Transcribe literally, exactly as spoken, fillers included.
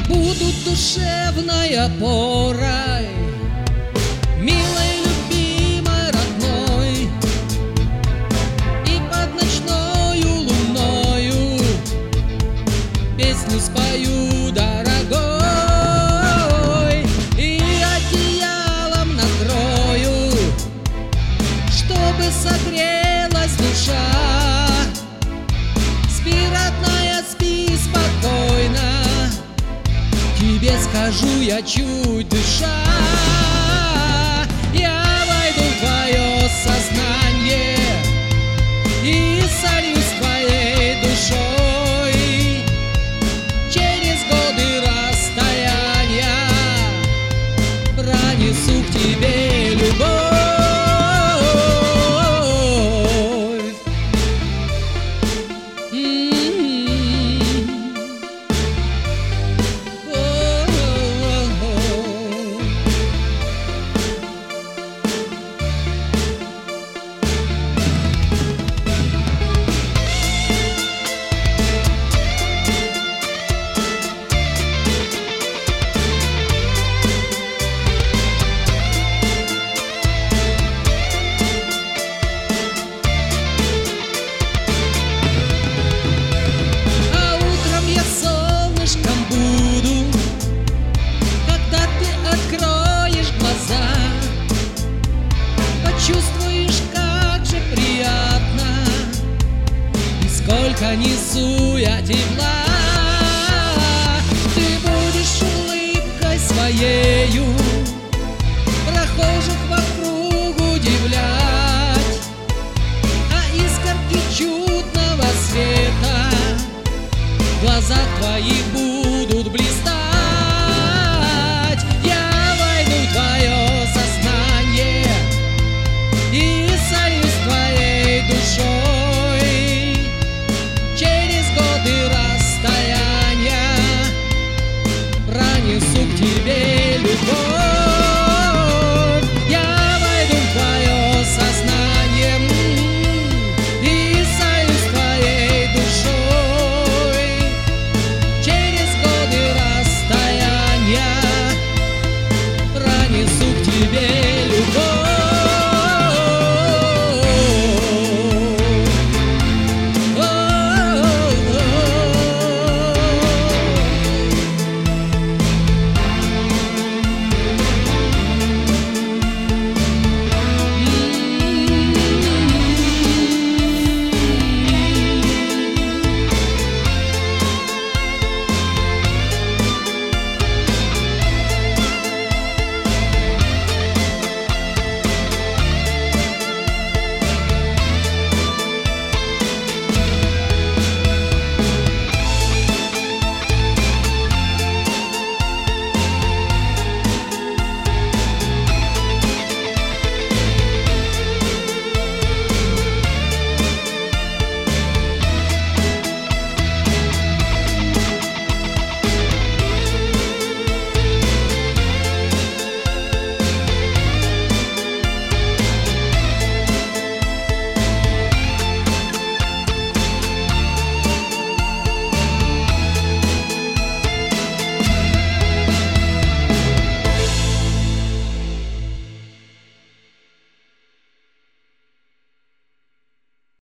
буду душевной опорой, милой, любимой, родной, и под ночною луною песню спою, дорогой, и одеялом накрою, чтобы согрелась душа. Спи, родная, спи спокойно, тебе скажу я, чуть дыша. Я войду в твое сознание и сольюсь твоей душой. Через годы расстояния пронесу к тебе любовь. Чувствуешь, как же приятно, и сколько несу я тепла. Ты будешь улыбкой своею прохожих вокруг удивлять, а искорки чудного света в глазах твоих будут блистать.